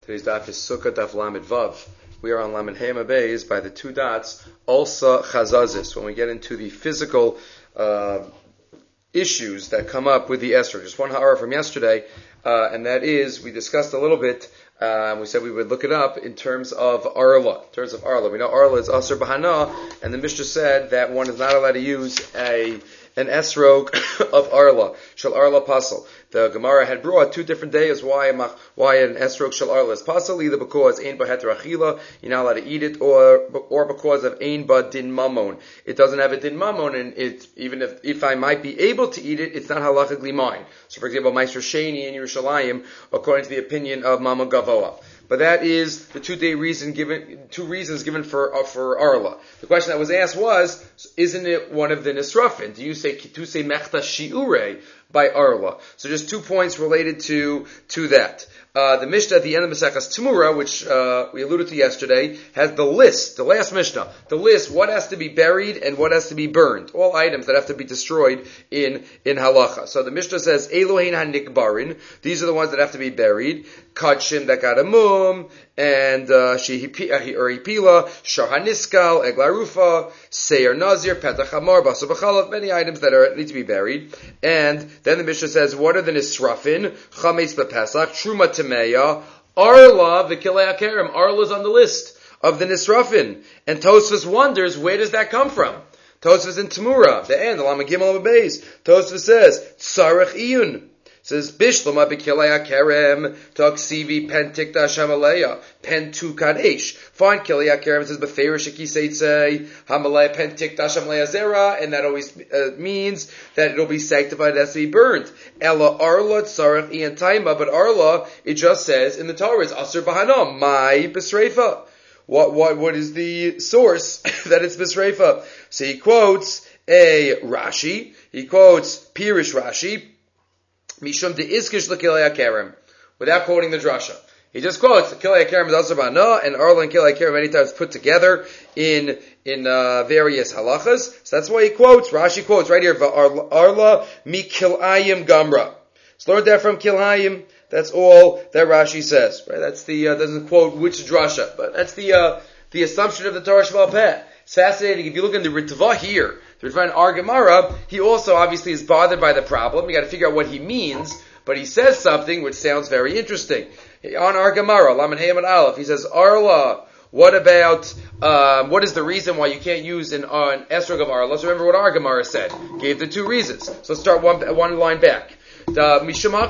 Today's daf is Sukkah daf Lamed Vav. We are on Lamed Hema Beis by the two dots, Ulsa Chazazis, when we get into the physical issues that come up with the esrog. Just one ha'ara from yesterday, and that is, we discussed a little bit, we said we would look it up in terms of Arla. We know Arla is Asr Bahana, and the Mishnah said that one is not allowed to use an esrog of Arla, Shal Arla Pasal. The Gemara had brought two different days why an esrog Shal Arla is Pasal, either because Ein Ba Heter Achila, you're not allowed to eat it, or because of Ein Ba Din Mamon. It doesn't have a Din Mamon, and even if I might be able to eat it, it's not halachically mine. So for example, Meister Sheni in Yerushalayim, according to the opinion of Mama Gavoa. But that is the two reasons given for Arla. The question that was asked was, isn't it one of the Nisrafin? Do you say Kituse Mechta Shiure by Arla? So just 2 points related to that. The Mishnah at the end of Maseches Temura, which we alluded to yesterday, has the list, the last Mishnah, the list, what has to be buried and what has to be burned. All items that have to be destroyed in halacha. So the Mishnah says, Elohein hanikbarin, these are the ones that have to be buried. Kachim that got a mum, and Hipila, Shar Haniskal, Eglarufa, Seir Nazir, Petach Hamar, Basar B'chalav, many items that need to be buried. And then the Mishnah says, what are the Nisrafin? Chametz B'Pesach, Truma Temeya, Arla, V'Kilei HaKerem. Arla's on the list of the Nisrafin. And Tosfos wonders, where does that come from? Tosfos in Temura, the end, the Lama Gimel Beis. Tosfos says, Tzarech Iyun. Says Bishlama B'Kilei HaKerem Taksivi Pen Tikta Shamaleya Pen Tu Kadesh. Fine, Kilei HaKerem says B'Ferish Akiseitze Hamaleya Pen Tikta Shamaleya Zera, and that always means that it'll be sanctified, it has to be burned. Ella Arla Tzarech Ian Taima, but Arla, it just says in the Torah is Asur Bahana Mai B'Sreifa. What is the source that it's B'Sreifa? So he quotes a Rashi. He quotes Pirish Rashi. Mishum de iskish l'kilei HaKerem, without quoting the drasha. He just quotes Kilei HaKerem is also bana, and Arla and Kilei HaKerem many times put together in various halachas. So that's why he quotes. Rashi quotes right here, Arla mi kilayim gamra. So learn that from Kilayim. That's all that Rashi says. Right? That's the doesn't quote which drasha, but that's the assumption of the Torah Sheba'al Peh. It's fascinating. If you look in the Ritva here, the Ritva in Ar Gemara, he also obviously is bothered by the problem. You got to figure out what he means, but he says something which sounds very interesting. On Ar Gemara, Lamed Hey and Aleph, he says, Arla, what about, what is the reason why you can't use an esrog of Arla? Let's remember what Ar Gemara said. Gave the two reasons. So let's start one line back. Our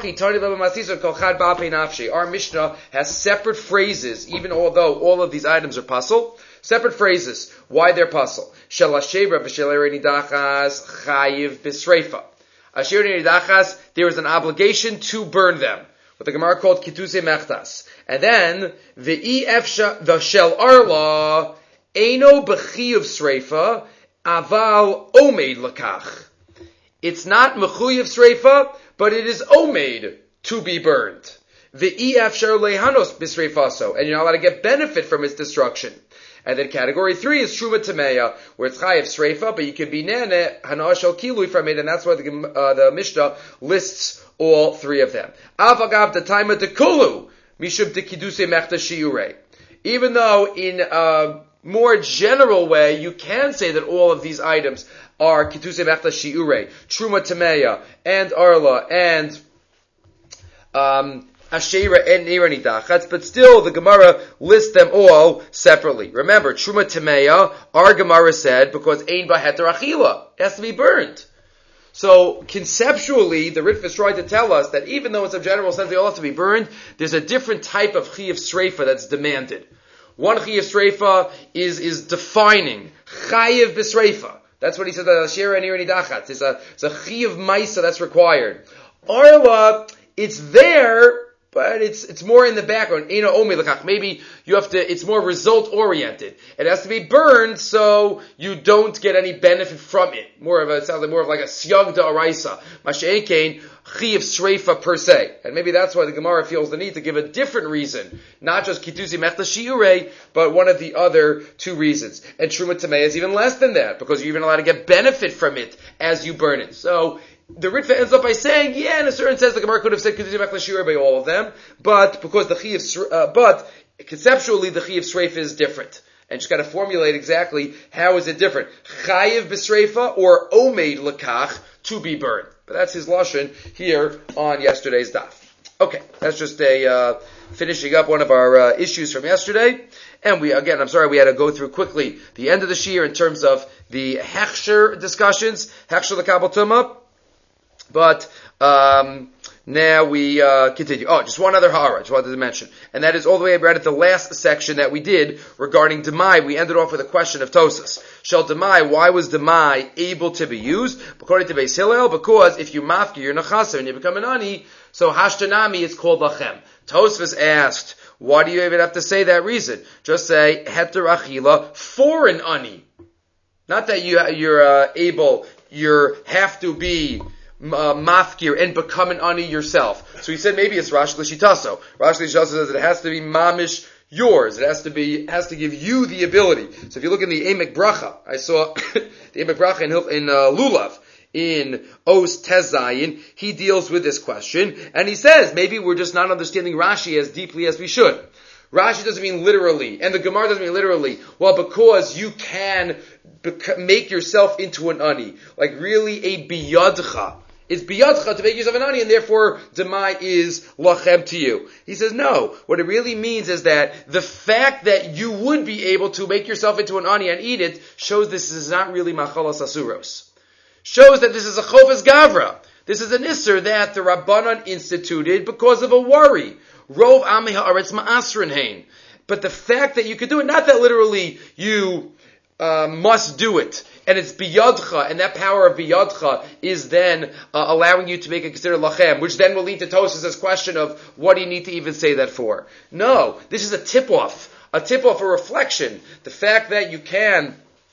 Mishnah has separate phrases, even although all of these items are puzzle. Separate phrases. Why they're puzzle? Shel Ashera v'shel Nidachas chayiv b'sreifa. Ashera Nidachas, there is an obligation to burn them. What the Gemara called kituse mechtas. And then the shel arla eino b'chiyuv sreifa aval omeid lakach. It's not mechuyev sreifa, but it is omeid to be burned. The efshar lehanos b'sreifaso, and you're not allowed to get benefit from its destruction. And then category 3 is Truma Temeya, where it's Chayev Sreifa, but you can be Nene, Hana Shel Kilui from it, and that's why the Mishnah lists all three of them. Avagav the time of the Kulu, Mishub de Kiduse Mechta Shiure. Even though in a more general way, you can say that all of these items are Kiduse Mechta Shiure, Truma Temeya, and Arla, and Ashera and Nirani Dachatz, but still the Gemara lists them all separately. Remember, Truma Temeya, our Gemara said, because Ein Ba Heter Achila, it has to be burned. So, conceptually, the Ritva is trying to tell us that even though in some general sense they all have to be burned, there's a different type of Chiyav Sreifa that's demanded. One Chiyav Sreifa is defining, Chayev B'Sreifa. That's what he said, Ashera and Nirani Dachatz. It's a Chiyav Maisa that's required. Arla, it's there, but it's more in the background. Maybe you have to, it's more result oriented. It has to be burned so you don't get any benefit from it. It sounds like more of like a siyag da'araisa. Masha'ekein, chiyav sreifa per se. And maybe that's why the Gemara feels the need to give a different reason. Not just kitusi mechta shiurei, but one of the other two reasons. And Truma Tamei is even less than that, because you're even allowed to get benefit from it as you burn it. So, the Ritva ends up by saying, yeah, in a certain sense, the Gemara could have said Kedusha Mechlashira by all of them, but because the Chiyuv, but conceptually the Chiyuv Sreifa is different. And just got to formulate exactly how is it different. Chayiv b'sreifa or omeid lekach, to be burned. But that's his lashon here on yesterday's daf. Okay, that's just a finishing up one of our issues from yesterday. And we had to go through quickly the end of the shiur in terms of the hechsher discussions, hechsher l'kabel tumah. But now we continue. Oh, just one other hara I just wanted to mention. And that is all the way right at the last section that we did regarding Demai. We ended off with a question of Tosas. Shel Demai, why was Demai able to be used? According to Beis Hillel, because if you mafkir your nachasa and you become an ani, so hashtanami it's called lachem. Tosfos asked, why do you even have to say that reason? Just say heter achila for an ani. Not that you're able, you have to be mafkir and become an ani yourself. So he said maybe it's Rashi L'Shitaso. Rashi L'Shitaso says it has to be mamish yours. It has to give you the ability. So if you look in the Emek Bracha, I saw the Emek Bracha in Lulav, in Os Tezayin, he deals with this question, and he says maybe we're just not understanding Rashi as deeply as we should. Rashi doesn't mean literally, and the Gemara doesn't mean literally. Well, because you can make yourself into an ani, like really a biyadcha. It's biyadcha to make yourself an ani, and therefore demai is lachem to you. He says no. What it really means is that the fact that you would be able to make yourself into an ani and eat it shows this is not really machalas asuros. Shows that this is a chovas gavra. This is an isser that the Rabbanan instituted because of a worry. Rov ami haaretz ma'asrin hein. But the fact that you could do it, not that literally you must do it, and it's biyadcha, and that power of biyadcha is then allowing you to make it considered lachem, which then will lead to Tosas' question of what do you need to even say that for? No, this is a tip-off, a reflection. The fact that you can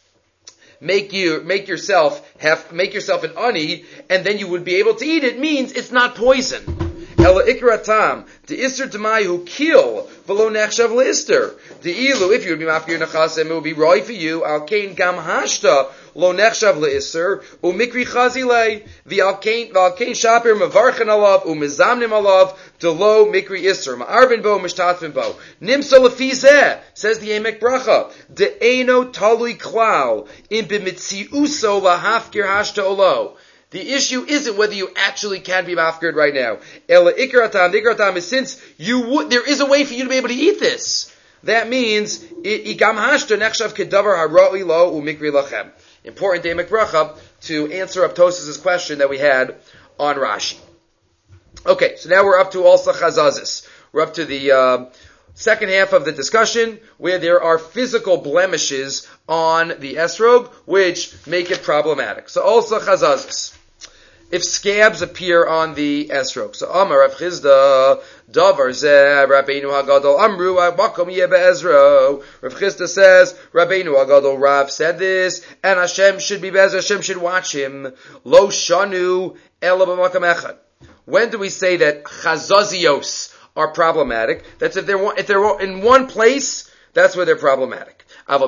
make yourself an ani, and then you would be able to eat it means it's not poison. Ela ikratam, the ister demai who kill below nechshav leister. The ilu, if you would be mafkir nachasem, it would be roy for you. Al kain gam hashta lo nechshav leister umikri chazilei. The al kain shapir mavarchen alav umizamnim alav delo mikri ister ma'arvin bo mishtatvin bo nimsa lefizeh, says the Emek Bracha. De eno talui klal in b'mitziuso lahafkir hashta olo. The issue isn't whether you actually can be mafkird right now. Ela ikratam, the ikratam is since there is a way for you to be able to eat this. That means, igam hashta nechshav kedavar haroi lo umikri lachem. Important Emek Bracha to answer up Tosas' question that we had on Rashi. Okay, so now we're up to also chazazis. We're up to the second half of the discussion where there are physical blemishes on the esrog which make it problematic. So also chazazis. If scabs appear on the esrog. So Amar Rav Chizda, Davar Zeh, Rabbeinu Hagadol, Amru, Makom Yeh Be'ezro. Rav Chizda says, Rabbeinu Hagadol, Rav said this, and Hashem should be Be'ezro, Hashem should watch him. Lo Shanu, Ela B'makam Echad. When do we say that chazazios are problematic? That's if they're in one place, that's where they're problematic.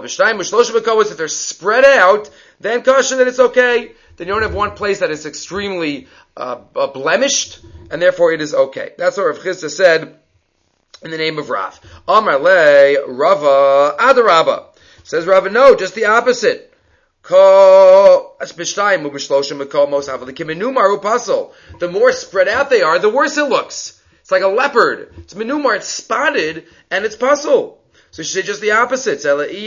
If they're spread out, then kasha, then it's okay. Then you don't have one place that is extremely blemished, and therefore it is okay. That's what Rav Chizda said in the name of Rav. Amar le Rava Adarabba. Says Rava, no, just the opposite. The more spread out they are, the worse it looks. It's like a leopard. It's menumar, it's spotted, and it's puzzle. So you should say just the opposite.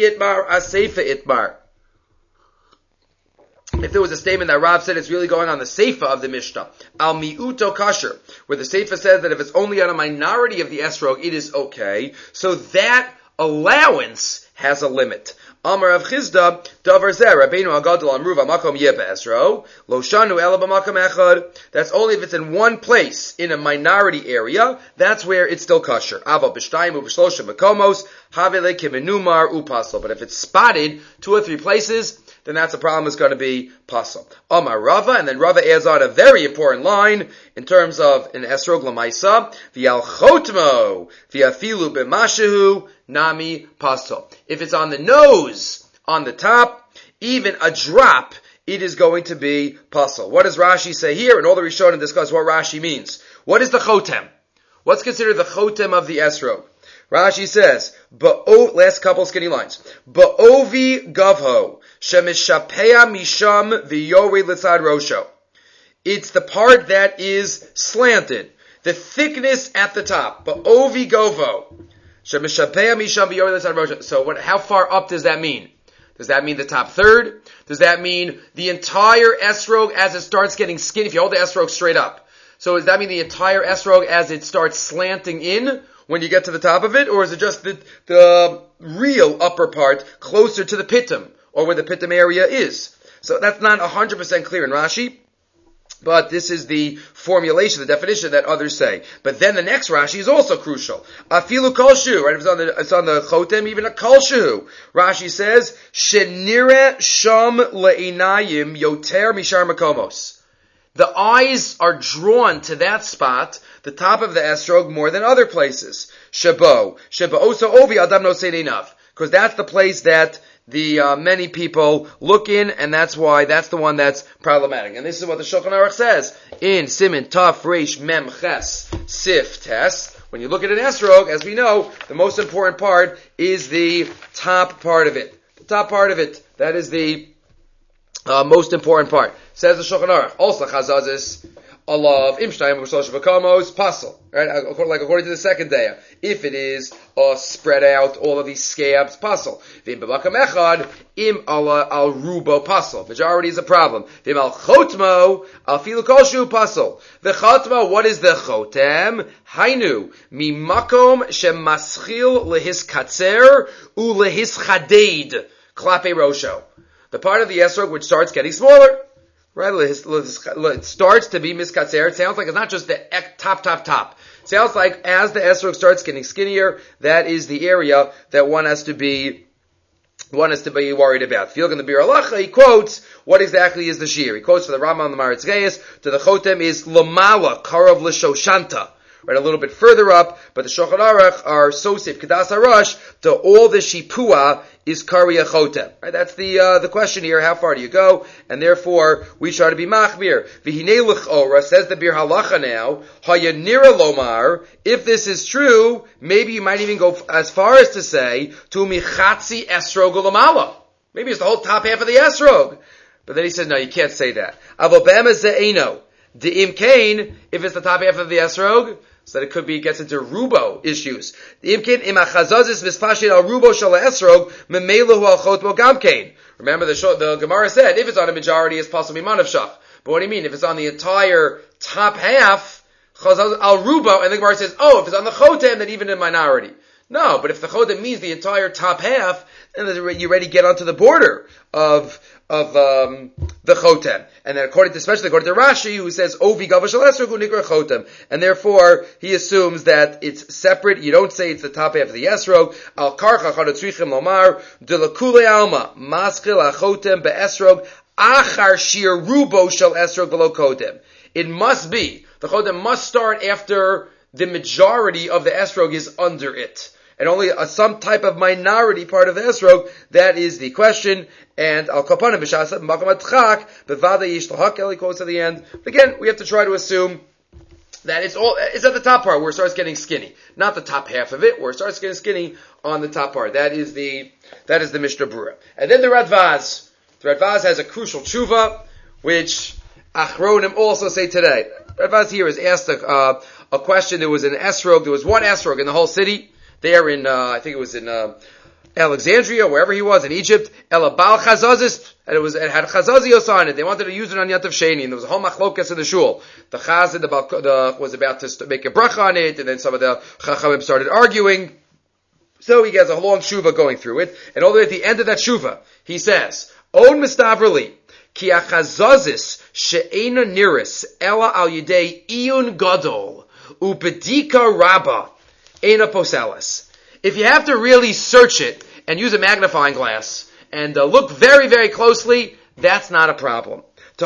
If there was a statement that Rav said, it's really going on the seifa of the Mishnah. Al mi'uto kasher, where the seifa says that if it's only on a minority of the esrog, it is okay. So that allowance has a limit. Amar Rav Chizda, Davar Zeh, Rabbeinu Hagadol Amru v'makom yeh be'esro, lo shanu ela b'makom echad. That's only if it's in one place, in a minority area, that's where it's still kosher. Ava b'shtayim u'b'shlosha makomos, havele kemenumar upasel. But if it's spotted 2 or 3 places, then that's a problem, is going to be pasel. Amar Rava, and then Rava adds on a very important line in terms of an esrog l'maisa, v'al chotmo, v'afilu b'mashehu, nami pasel. If it's on the nose, on the top, even a drop it is going to be pasul. What does Rashi say here? And all the Rishonim discuss what Rashi means. What is the chotem? What's considered the chotem of the esrog? Rashi says, last couple skinny lines. Ba'ovi gavho, shemishapea misham v'yori litzad rosho. It's the part that is slanted. The thickness at the top. Ba'ovi govo. Shemishapea misham v'yori litzad rosho. So how far up does that mean? Does that mean the top third? Does that mean the entire esrog as it starts getting skinny? If you hold the esrog straight up. So does that mean the entire esrog as it starts slanting in when you get to the top of it? Or is it just the real upper part closer to the pitum, or where the pitum area is? So that's not 100% clear in Rashi, but this is the formulation, the definition that others say. But then the next Rashi is also crucial. Afilu kolshu, right? It's on the chotem, even a kolshu. Rashi says, Shenire sham le'inayim yoter mishar makomos. The eyes are drawn to that spot, the top of the esrog, more than other places. Shabo oso ovi adam no seid enough, because that's the place that the many people look in, and that's the one that's problematic. And this is what the Shulchan Aruch says in Siman Taf Reish Mem Ches Sif Tes. When you look at an esrog, as we know, the most important part is the top part of it. The top part of it. That is the most important part. Says the Shulchan Aruch. Also, chazazis alav imshtayim v'shlosh v'kamos pasel. Right, according to the second day, if it is spread out all of these scabs, pasel. V'im b'makam echad im al rubo pasel. Majority is a problem. V'im al chotmo al filu kolshu pasel. The chotmo, what is the chotem? Hainu mimakom shemaschil lehis katzer u lehis chadeid klape rosho. The part of the esrog which starts getting smaller. Right, it starts to be miskatzer. It sounds like it's not just the top. It sounds like as the esrog starts getting skinnier, that is the area that one has to be worried about. If you look in the Bir Halacha, he quotes what exactly is the shear. He quotes for the Rambam and the Maritz Gayis, to the chotem is Lamala, Karav L'Shoshanta. Right, a little bit further up, but the Shulchan Aruch are Sosif Kedas HaRosh to all the Shipua is Kariya Chotem. Right, that's the question here. How far do you go? And therefore, we try to be machmir. V'hinei l'chora, says the Bir Halacha now, Hayanira Lomar, if this is true, maybe you might even go as far as to say, Tu michatzi esrog u'lamala. Maybe it's the whole top half of the esrog. But then he says, no, you can't say that. Avobema ze'eno. De'im kain, if it's the top half of the esrog, so that it could be, gets into rubo issues. De'im kain, im achazazis mispashit al rubo shal esrog, memelahu al chotmo gam kain. Remember the Gemara said, if it's on a majority, it's possibly manavshach. But what do you mean? If it's on the entire top half, chazaz al rubo, and the Gemara says, if it's on the chotem, then even in minority. No, but if the chotem means the entire top half, then you already get onto the border of the chotem. And then especially according to Rashi, who says, Ovi gavash al esrog u'nikra chotem. And therefore, he assumes that it's separate. You don't say it's the top half of the esrog. Al karcha chadatzrichim lomar, de lakule alma, maskil ha-chotem be'esrog, achar shir rubo shal esrog v'lo kotem. It must be, the chotem must start after the majority of the esrog is under it. And only some type of minority part of the esrog, that is the question. And al kapanim b'shasat b'makam atchak b'vada yish l'hakel, he quotes at the end. But again, we have to try to assume that it's at the top part where it starts getting skinny, not the top half of it where it starts getting skinny on the top part. That is the Mishnah Berurah. And then the Radvaz. The Radvaz has a crucial tshuva, which Achronim also say today. Radvaz here has asked a question. There was an esrog. There was one esrog in the whole city. There in, I think it was in Alexandria, wherever he was, in Egypt, Elabal Chazazis, and it had Chazazios on it. They wanted to use it on Yatav Sheni, and there was a whole machlokas in the shul. The Chazad was about to make a bracha on it, and then some of the Chachamim started arguing. So he has a long shuva going through it, and all the way at the end of that shuva, he says, On Mistavrali, Ki achazazis she'ena niris, ela al yidei iyun gadol, ubedika rabba, ena poselis. If you have to really search it and use a magnifying glass and look very, very closely, that's not a problem.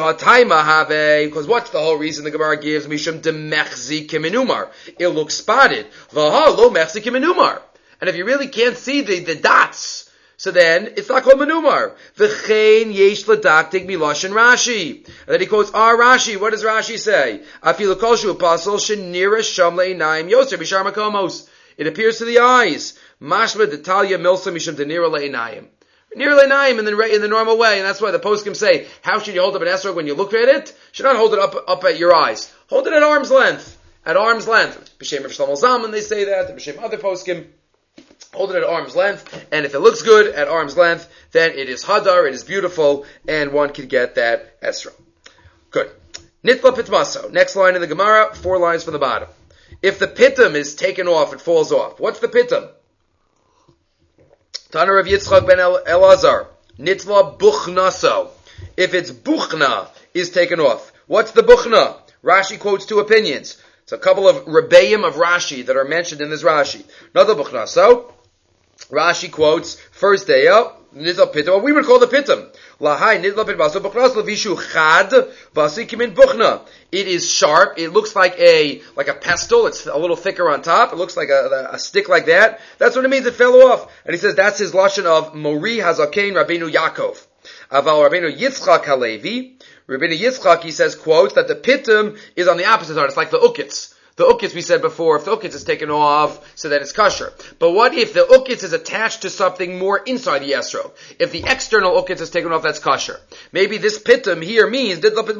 Because what's the whole reason the Gemara gives? Mishum demechzi kiminumar. It looks spotted. Vaha lo mechzi kiminumar. And if you really can't see the dots, So then, it's not called menumar. V'chein yesh l'daktik miloshin Rashi. And then he quotes our Rashi. What does Rashi say? Afilu kol shu pasol shenira sham le'inayim yoser b'shar makomos. It appears to the eyes. Mashma detalya milsa mishum denira le'inayim. Nira le'inayim in the normal way. And that's why the poskim say, how should you hold up an esrog when you look at it? You should not hold it up at your eyes. Hold it at arm's length. At arm's length. B'shem of Shlomo Zalman they say that. And b'shem other poskim. Hold it at arm's length, and if it looks good at arm's length, then it is hadar, it is beautiful, and one can get that esra. Good. Nitla pitmaso. Next line in the Gemara, 4 lines from the bottom. If the pitum is taken off, it falls off. What's the pitum? Tana Rav Yitzchak ben Elazar. Nitla buchnaso. If its buchna is taken off. What's the buchna? Rashi quotes 2 opinions. It's a couple of rebbeim of Rashi that are mentioned in this Rashi. Another buchnaso. Rashi quotes first day nitla pitum. What we would call the pitum. Lahai nitla pitmaso buchnas levishu chad vasi kimin buchna. It is sharp. It looks like a pestle. It's a little thicker on top. It looks like a stick like that. That's what it means. It fell off. And he says that's his lashon of Mori Hazakein Rabbeinu Yaakov. Aval Rabbeinu Yitzchak Halevi. Rabbeinu Yitzchak, he says, quotes that the pitum is on the opposite side. It's like the ukitz. The ukitz we said before, if the ukitz is taken off, so that it's kosher. But what if the ukitz is attached to something more inside the esrog? If the external ukitz is taken off, that's kosher. Maybe this pitum here means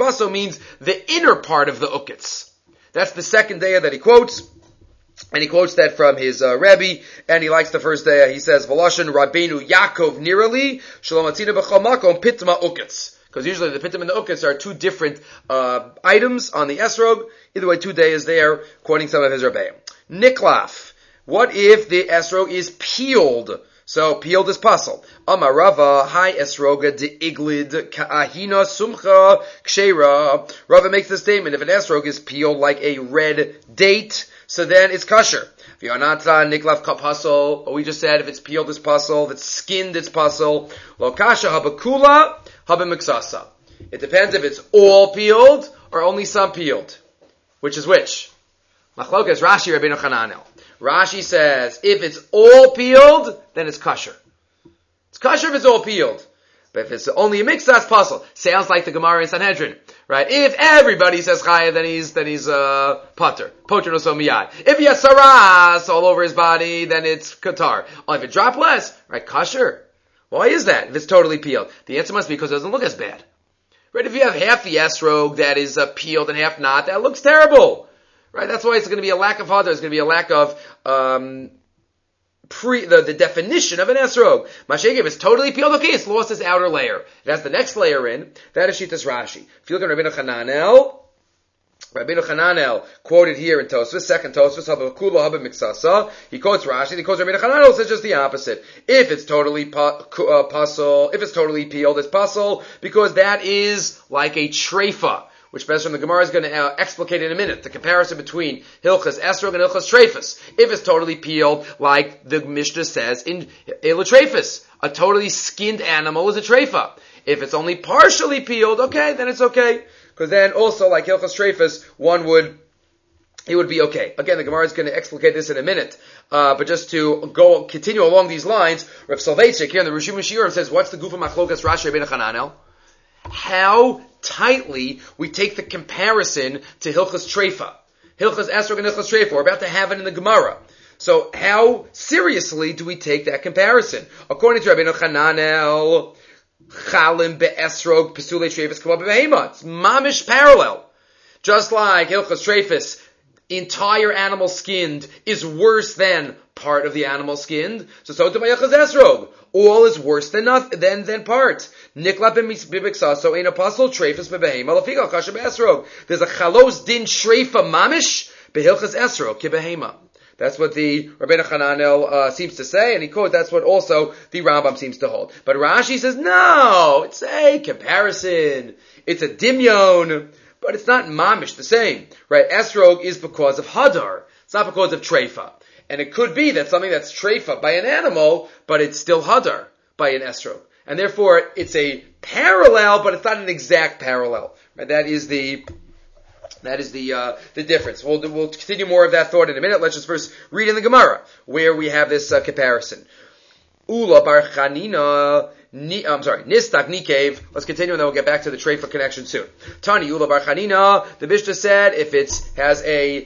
the inner part of the ukitz. That's the second day that he quotes. And he quotes that from his Rebbe, and he likes the first day. He says, V'loshen Rabbeinu Yaakov Nirali, Shalom Atzina B'chol Makom Pitma Ukitz. Because usually the pitum and the ukitz are 2 different items on the esrog. Either way, 2 days there, quoting some of his Rebbeim. Niklaf. What if the esrog is peeled? So, peeled is puzzle. Amarava, hi esroga de iglid, ka'ahina sumcha kshera. Rava makes the statement, if an esrog is peeled like a red date, so then it's kosher. V'yanatra niklaf kapasol, we just said if it's peeled it's puzzle, if it's skinned it's puzzle. Lo kasha habakula, habamiksasa. It depends if it's all peeled or only some peeled. Which is which? Machlokas Rashi Rabbeinu Chananel. Rashi says, if it's all peeled, then it's kosher. It's kosher if it's all peeled. But if it's only a mix, that's puzzle. Sounds like the Gemara in Sanhedrin. Right? If everybody says chaya, then he's pater. Poter no so miyad. If he has saras all over his body, then it's katar. Oh, if it drop less, right, kosher. Why is that? If it's totally peeled. The answer must be because it doesn't look as bad. Right? If you have half the esrog that is peeled and half not, that looks terrible. Right? That's why it's going to be a lack of hadar. There's going to be a lack of the definition of an esrog. Mashayk, if it's totally peeled, okay, it's lost its outer layer. It has the next layer in. That is Shittas Rashi. If you look at Rabbeinu Chananel quoted here in Tosfos, second Tosfos, Habakula Habamiksasa. He quotes Rashi. He quotes Rabbeinu Chananel. Says just the opposite. If it's totally puzzle, if it's totally peeled, it's puzzle because that is like a treifa, which Bezra the Gemara is going to explicate in a minute. The comparison between Hilchas Esrog and Hilchas Treifas. If it's totally peeled, like the Mishnah says in Eila Treifas, a totally skinned animal is a treifa. If it's only partially peeled, okay, then it's okay. Because then also, like Hilchas Treifas, it would be okay. Again, the Gemara is going to explicate this in a minute. But just to continue along these lines, Rav Soloveitchik here in the Rishim Shiurim says, what's the Gufa Machlokas Rashi Rabbeinu Chananel? How tightly we take the comparison to Hilchas Treifa. Hilchas Esrog and Hilchas Treifa. We're about to have it in the Gemara. So how seriously do we take that comparison? According to Rabbeinu Chananel, Chalim be'esrog pesule treifas k'ma be'behema. It's mamish parallel. Just like Hilchas Treifas, entire animal skinned is worse than part of the animal skinned. So to Hilchas Esrog. All is worse than part. Nikla b'miksaso ein apostle treifas be'behema lafika kasha be'esrog. There's a chalos din treifa mamish be'hilchas esrog k'behema. That's what the Rabbeinu Chananel seems to say, and he quotes, that's what also the Rambam seems to hold. But Rashi says, no, it's a comparison. It's a dimyon, but it's not mamish the same. Right? Esrog is because of hadar. It's not because of treifa. And it could be that something that's treifa by an animal, but it's still hadar by an esrog. And therefore, it's a parallel, but it's not an exact parallel. Right? That is the difference. We'll continue more of that thought in a minute. Let's just first read in the Gemara where we have this comparison. Ula bar Chanina. Nistak Nikev. Let's continue and then we'll get back to the treifa connection soon. Tani Ula bar Chanina. The Mishnah said if it has a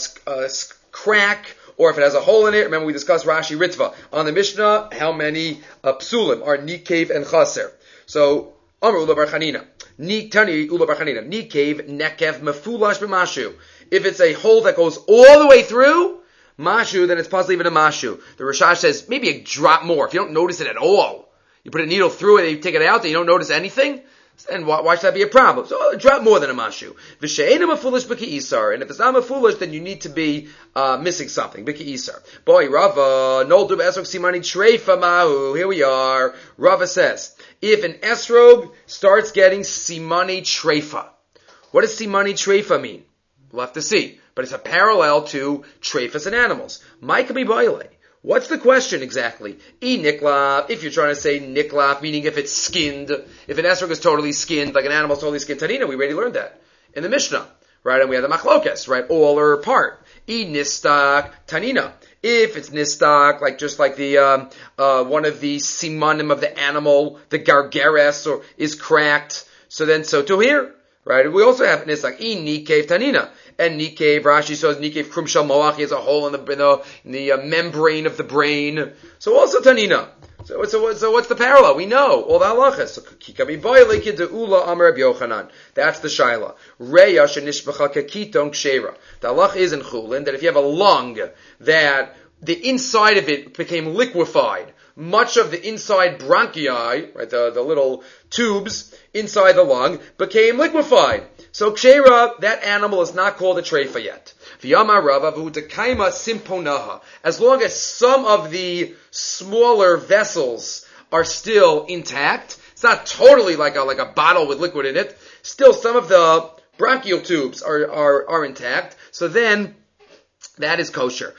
crack or if it has a hole in it. Remember we discussed Rashi Ritva on the Mishnah. How many psulim are Nikev and Chaser? So Amr Ula bar Chanina. Tani Ula bar Chanina. Nikev Nekev Mefulash b'Mashu. If it's a hole that goes all the way through Mashu, then it's possibly even a Mashu. The Rashash says maybe a drop more. If you don't notice it at all, you put a needle through it and you take it out and you don't notice anything, then why should that be a problem? So a drop more than a Mashu. V'she'ena mefulish b'ki isar. And if it's not mefulish, then you need to be missing something. B'ki isar. Boy, Rava, noldu b'esrog simani treifa mahu. Here we are. Rava says, if an esrog starts getting simani treifa, what does simani treifa mean? We'll have to see. But it's a parallel to treifas and animals. Maika bi boile. What's the question exactly? E niklaf, if you're trying to say niklaf, meaning if it's skinned, if an esrog is totally skinned, like an animal is totally skinned, tanina, we already learned that in the Mishnah, right? And we have the machlokes, right? All or part. E nistak, tanina. If it's nistak, like just like the one of the simanim of the animal, the gargeres, or is cracked, so too here. Right? We also have nistak nikev tanina, and nikev Rashi says nikev krum shel moach, he has a hole in the membrane of the brain. So also tanina. So what's the parallel? We know all the halachas. So kikabi boyle kedeula amar Rabbi Yochanan. That's the shaila. Reya shenishbacha kekiton kshera. The halach is in chulin that if you have a lung that the inside of it became liquefied, much of the inside bronchi, right, the little tubes inside the lung, became liquefied. So kshera, that animal is not called a treifa yet. V'yama Rava v'hutakaima simponaha. As long as some of the smaller vessels are still intact, it's not totally like a bottle with liquid in it. Still, some of the bronchial tubes are intact. So then, that is kosher.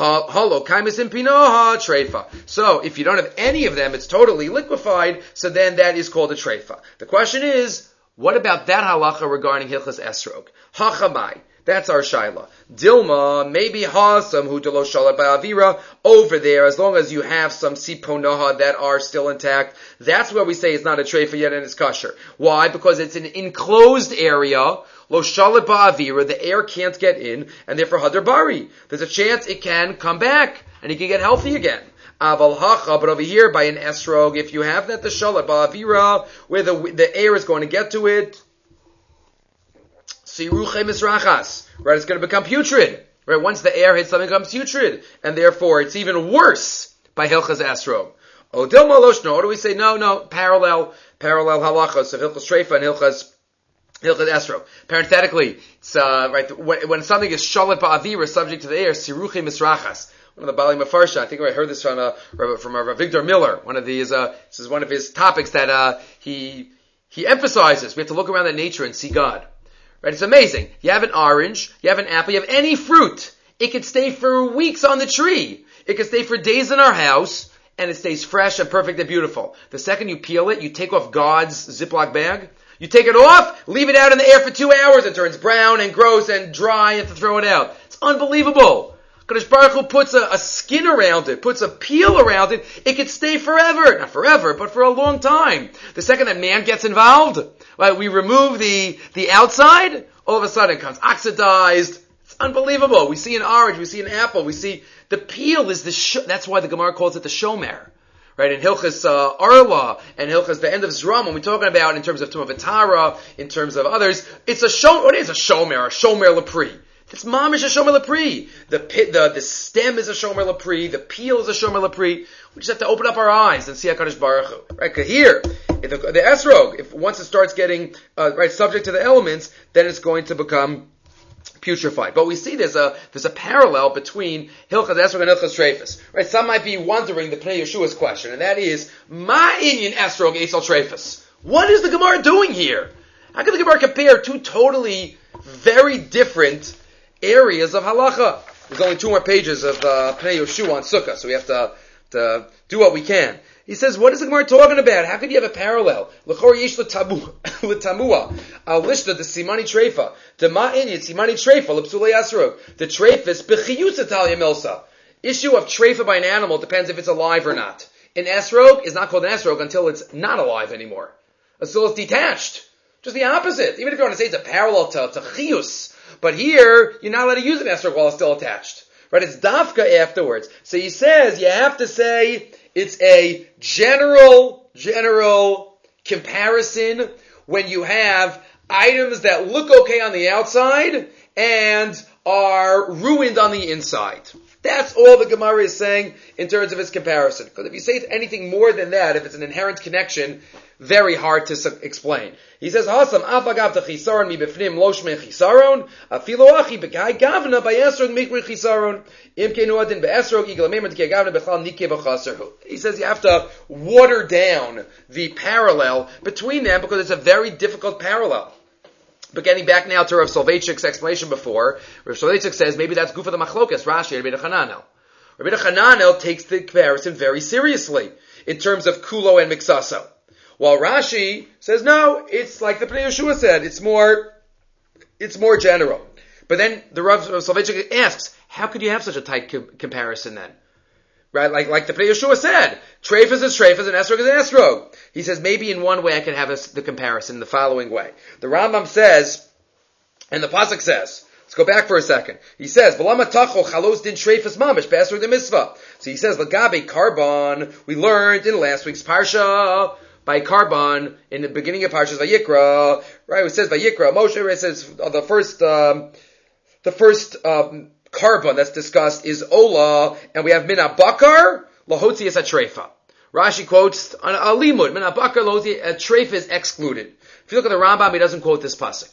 So if you don't have any of them, it's totally liquefied, so then that is called a treifa. The question is, what about that halacha regarding hilchas esrog? Hachamai. That's our shaila. Dilma, maybe hasam hu delo shalat ba'avira, over there, as long as you have some siponaha that are still intact, that's where we say it's not a treifa yet and it's kosher. Why? Because it's an enclosed area, lo shalat ba'avira, the air can't get in, and therefore hadar bari. There's a chance it can come back, and it can get healthy again. Aval hacha, but over here by an esrog, if you have that the shalat ba'avira, where the air is going to get to it, siruche misrachas, right? It's going to become putrid, right? Once the air hits something, it becomes putrid, and therefore it's even worse by hilchas esrog. Odil maloshno. What do we say? No, parallel halachas of hilchas treifa and hilchas esrog. Parenthetically, it's right when something is shalat ba'avira, subject to the air, siruche misrachas. One of the Bali Mefarsha, I think I heard this from Rav Victor Miller. This is one of his topics that he emphasizes. We have to look around at nature and see God. Right? It's amazing. You have an orange, you have an apple, you have any fruit. It could stay for weeks on the tree. It could stay for days in our house, and it stays fresh and perfect and beautiful. The second you peel it, you take off God's Ziploc bag, you take it off, leave it out in the air for 2 hours, it turns brown and gross and dry, you have to throw it out. It's unbelievable. Kadosh Baruch Hu puts a skin around it, puts a peel around it, it could stay forever. Not forever, but for a long time. The second that man gets involved, right, we remove the outside, all of a sudden it comes oxidized. It's unbelievable. We see an orange, we see an apple, we see the peel is that's why the Gemara calls it the shomer. Right, in Hilchas Arla and Hilchas the end of Zram, when we're talking about in terms of Tumah V'Tara, in terms of others, it's what is a shomer lepri? It's mamish a shomer lepri. The stem is a shomer lepri. The peel is a shomer lepri. We just have to open up our eyes and see HaKadosh Baruch Hu. Right? Cause here, the esrog, once it starts getting subject to the elements, then it's going to become putrefied. But we see there's a parallel between Hilchas Esrog and Hilchas Treifas. Right? Some might be wondering the Pnei Yeshua's question, and that is, Ma inyan Esrog Eisel Treifas. What is the Gemara doing here? How can the Gemara compare two totally very different areas of halacha? There's only 2 more pages of Pnei Yeshua on Sukkah, so we have to do what we can. He says, what is the Gemara talking about? How could you have a parallel? L'chor yesh l'tamua. Al-lishta, the simani treifa. The ma'inyan, simani treifa, l'psulei asrog. The treifas, b'chiyus atalia milsa. Issue of treifa by an animal depends if it's alive or not. An esrog is not called an esrog until it's not alive anymore. Until it's detached. Just the opposite. Even if you want to say it's a parallel to chiyus. But here, you're not allowed to use an esrog while it's still attached. Right? It's dafka afterwards. So he says you have to say it's a general comparison when you have items that look okay on the outside and are ruined on the inside. That's all the Gemara is saying in terms of its comparison. Because if you say anything more than that, if it's an inherent connection, very hard to explain. He says, "Hasam afagav techisaron mi befnim lo shmei chisaron afilo achi bekai gavna bayesrog mikri chisaron im kenuadin beesrog igla meimer tekei gavna bechal nikei v'chaserhu." He says you have to water down the parallel between them because it's a very difficult parallel. But getting back now to Rav Soloveitchik's explanation before, Rav Soloveitchik says maybe that's Gufa the Machlokas, Rashi, Rabbi Hananel. Rabbi Hananel takes the comparison very seriously in terms of Kulo and Miksaso. While Rashi says no, it's like the Pnei Yeshua said, it's more general. But then the Rav Soloveitchik asks, how could you have such a tight comparison then? Right, like the Pnei Yeshua said, treifas is treifas and esrog is an esrog. He says maybe in one way I can have the comparison the following way. The Rambam says, and the pasuk says, let's go back for a second. He says, "V'lama tacho chalos din treifas mamish be'esrog de mitzvah." So he says, "Lagabe carbon." We learned in last week's parsha by carbon in the beginning of Parshas Vayikra. Right, it says Vayikra. Moshe it says the first carbon that's discussed is Ola, and we have Min HaBakar, Lahotzi es HaTreifa. Rashi quotes a limud, Min HaBakar, Lahotzi, a Treifa is excluded. If you look at the Rambam, he doesn't quote this pasuk.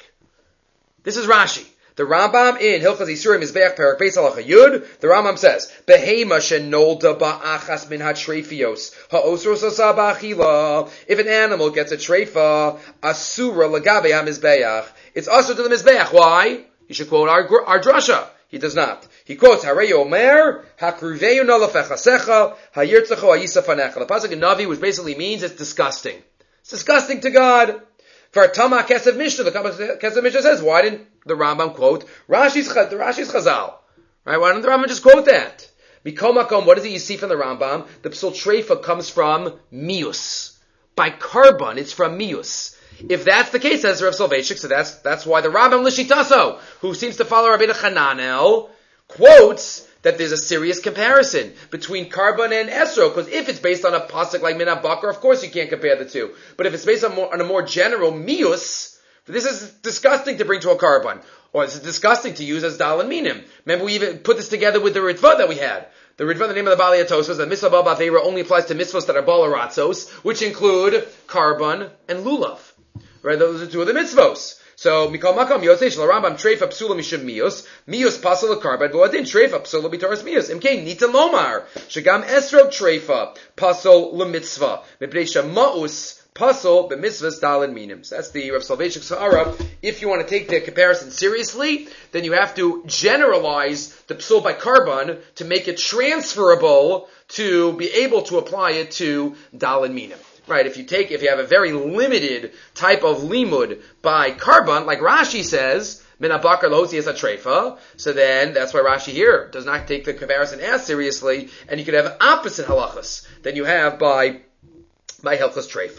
This is Rashi. The Rambam in Hilchas Yisurim Mizbeach Perak Beis Halacha Yud, the Rambam says, Behema shenolda ba'achas min ha-treifios, ha'osros osa ba'achila. If an animal gets a treifa, asura lagabe ha-mizbeach. It's also to the Mizbeach. Why? You should quote our drasha. He does not. He quotes, Harei Omer, Hakruveyu nolafechasecha, hayirtzecho hayisafanecha. The pasuk in Navi, which basically means it's disgusting. It's disgusting to God. For Tama Kesev Mishnah, the Kesev Mishnah says, why didn't the Rambam quote Rashi's Chazal? Right? Why didn't the Rambam just quote that? Mikomakom, what is it you see from the Rambam? The Psul Treifa comes from mius. By carbon, it's from mius. If that's the case, says Rav Soloveitchik, so that's why the Rambam Lishitaso, who seems to follow Rabbi Hananel, quotes that there's a serious comparison between carbon and esro, because if it's based on a pasuk like Min HaBakar, of course you can't compare the two. But if it's based on a more general mius, this is disgusting to bring to a carbon, or it's disgusting to use as dal and minim. Remember, we even put this together with the Ritva that we had. The Ritva, the name of the Bali Atosos, that Mitzvah Bal B'Aveira only applies to mitzvahs that are balaratzos, which include carbon and lulav. Right, those are two of the mitzvos. So, Mikal Makam Yosei Shel Rambam Treifa Psula Mishum Mius Pasal Carbon V'Adin Treifa Psula B'Toras Mius Imkein Nita Lomar Shagam Esrog Treifa Pasal LeMitzvah Mipnei Shemaus Pasal B'Mitzvahs Dalin Minims. That's the Rav Soloveitchik Sahara. If you want to take the comparison seriously, then you have to generalize the Psul by carbon to make it transferable to be able to apply it to Dalin Minim. Right, if you have a very limited type of limud by carbon, like Rashi says, Min HaBakar Lohotzi es HaTreifa, so then that's why Rashi here does not take the comparison as seriously, and you could have opposite halachas than you have by Hilchas Treifa.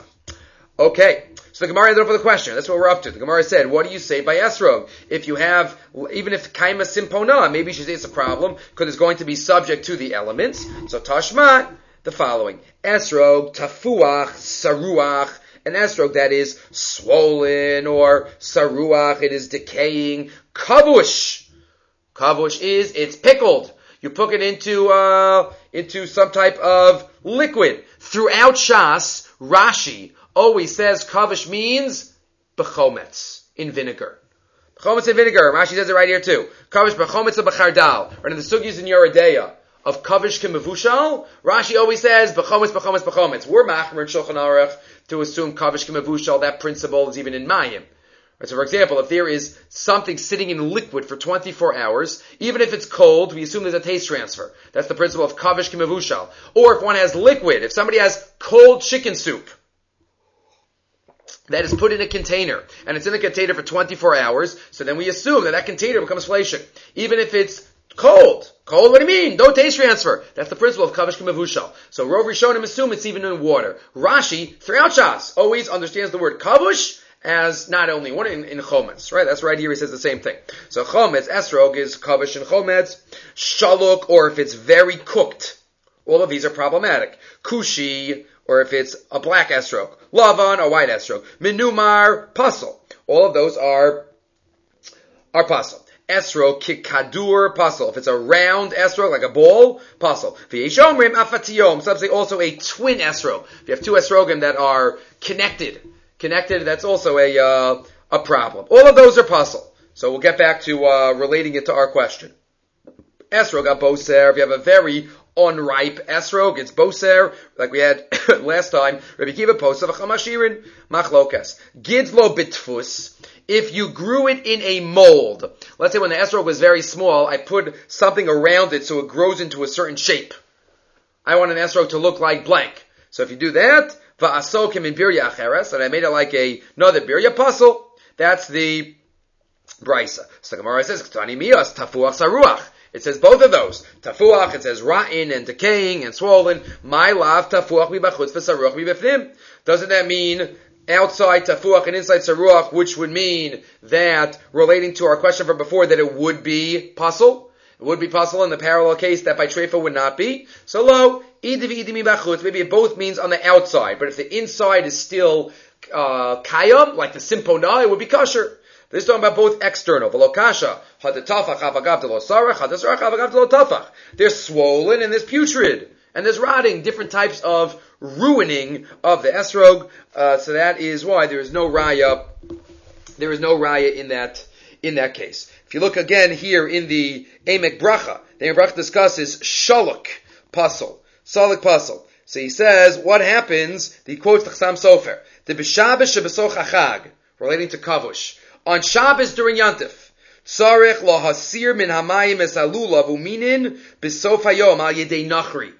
Okay, so the Gemara ended up with a question. That's what we're up to. The Gemara said, what do you say by esrog? If you have, even if kaima simpona, maybe you should say it's a problem, because it's going to be subject to the elements. So tashmat, the following. Esrog, tafuach, saruach, an esrog that is swollen, or saruach, it is decaying. Kavush. Kavush is, it's pickled. You put it into some type of liquid. Throughout Shas, Rashi always says kavush means bechometz, in vinegar. Bechometz in vinegar. Rashi says it right here too. Kavush bechometz or bechardal. Or in the sugyas in Yoredeya of kavish kemevushal, Rashi always says bechometz, bechometz, bechometz. We're machmer in Shulchan Aruch to assume kavish kemevushal. That principle is even in Mayim. Right, so for example, if there is something sitting in liquid for 24 hours, even if it's cold, we assume there's a taste transfer. That's the principle of kavish kemevushal. Or if one has liquid, if somebody has cold chicken soup that is put in a container, and it's in the container for 24 hours, so then we assume that container becomes fleishik. Even if it's Cold. Cold, what do you mean? No taste transfer. That's the principle of Kavish K'mevushal. So Rov Rishonim assume it's even in water. Rashi, throughout Shas, always understands the word Kavush as not only one in Chometz, right? That's right here, he says the same thing. So Chometz, Esrog is Kavush in Chometz. Shaluk, or if it's very cooked. All of these are problematic. Kushi, or if it's a black Esrog. Lavan, a white Esrog. Minumar, Pasal. All of those are Pasal. Esrog, kikadur, pasal. If it's a round esrog, like a ball, pasal. V'yeshomrim afatiyom. Some say also a twin esrog. If you have two esrogim that are connected, that's also a problem. All of those are pasal. So we'll get back to relating it to our question. Esrog aboser. If you have a very unripe esrog, it's boser, like we had last time. Rabbi Kiva posa v'chamashirin machlokas. Gidlo bitfus. If you grew it in a mold, let's say when the esrog was very small, I put something around it so it grows into a certain shape. I want an esrog to look like blank. So if you do that, va'asokim in birya acheres, and I made it like another birya puzzle, that's the brisa. So the Gemara says, Ktani miyas tafuach saruach. It says both of those. Tafuach, it says rotten and decaying and swollen. My lav tafuach mibachutz v'saruach mibifnim. Doesn't that mean outside tafuach and inside saruach, which would mean that, relating to our question from before, that it would be pasul? It would be pasul in the parallel case that by treifa would not be. So lo, maybe it both means on the outside, but if the inside is still kayam, like the simpona, it would be kosher. This is talking about both external. There's swollen and there's putrid. And there's rotting, different types of ruining of the esrog. So that is why there is no raya. There is no raya in that case. If you look again here in the Emek Bracha, the Emek Bracha discusses shaluk pasal, salik pasal. So he says what happens. He quotes the Chassam Sofer, the b'Shabbos shebesoch hachag, relating to kavush on Shabbos during Yantif. Tzarech lahasir min hamayim es alulav uminin b'sof hayom al yedei nachri.